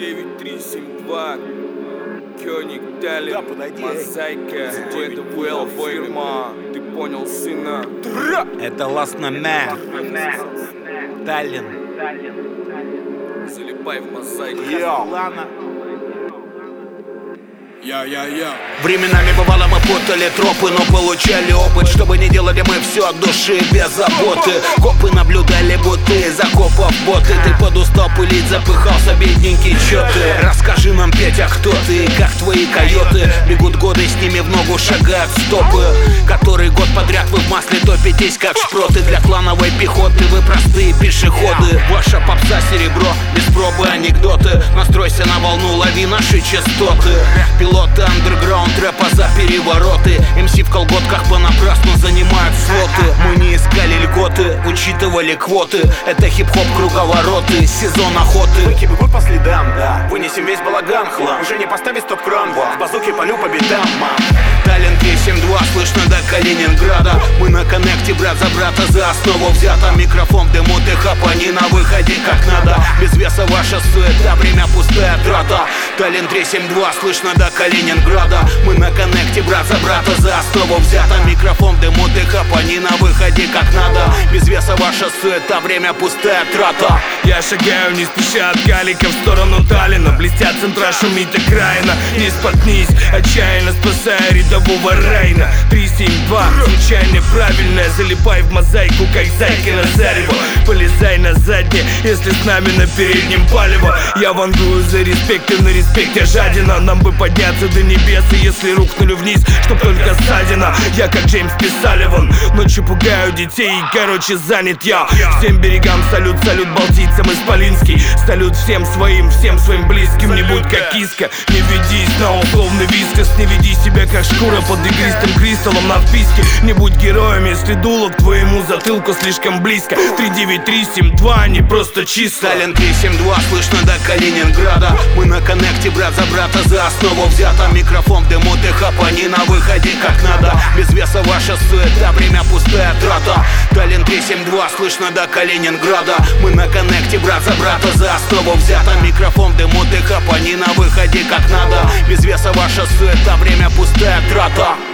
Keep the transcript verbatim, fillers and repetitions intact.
девять три семь два Кёник, Таллин, Мозаика, это Вэлл, фирма. Ты понял, сына? Это Ласномэ, Таллин. Залипай в мозаику. Я-я-я. Временами бывало мы путали тропы, но получали опыт. Что бы ни делали мы, все от души, без заботы. Копы наблюдали, будто из окопов боты. Ты подустал пылить, запыхался, бедненький, чё ты? Расскажи нам, Петя, кто ты и как твои койоты. Бегут годы, с ними в ногу шагают стопы. Который год подряд вы в масле топитесь, как шпроты. Для клановой пехоты вы простые пешеходы. Ваша попса серебро, без пробы анекдоты. Настройся на волну, лови наши частоты. Пилоты андерграунд рэпа за перевороты. эм си в колготках понапрасну занимают слоты. Мы не искали льготы, учитывали квоты. Это хип-хоп круговороты, сезон охоты. Выки бегут по следам, да. Вынесем весь балаган, хлам. Уже не поставить стоп-кран, с базуки полю по бедам, мам. Таллин три семь два, слышно до Калининграда. Мы на коннекте, брат за брата, за основу взято. Микрофон, дыму, ты хапани на выходе как надо. Без веса ваша суета, время пустая трата. Таллин три семь два, слышно до Калининграда. Мы на коннекте, брат за брата, за основу взято. Микрофон, дыму, ты хапани на выходе как надо. Без веса ваша суета, время пустая трата. Я шагаю не спеша от Галика в сторону Таллина. Блестят центра, шумит окраина. Не споткнись, отчаянно спасая рядового Рейна. Три семь два, звучание правильное. Залипай в мозаику, как зайка на зарево. Полезай на заднее, если с нами на переднем палево. Я вангую за респект и на респекте жадина. Нам бы подняться до небес, и если рухнули вниз, чтоб только ссадина. Я как Джеймс Писаливан, ночью пугаю детей и короче занят я. Всем берегам салют, салют балтийцам исполинский. Салют всем своим, всем своим близким. Не будь как киска, не ведись на условный вискос. Не веди себя как шкура под игристым кристаллом на вписке. Не будь героем, если дуло к твоему затылку слишком близко. Три девять три семь два, не просто чисто. Таллин три семь два, слышно до Калининграда. Мы на коннекте, брат за брата, за основу взято. Микрофон, дыму, ты хапани на выходе как надо. Без веса ваша суета, время пустая трата. Таллин три семь два, слышно до Калининграда. Мы на коннекте, брат за брата, за основу взято. Микрофон, дыму, ты хапани на выходе как надо. Без веса ваша суета, время пустая трата.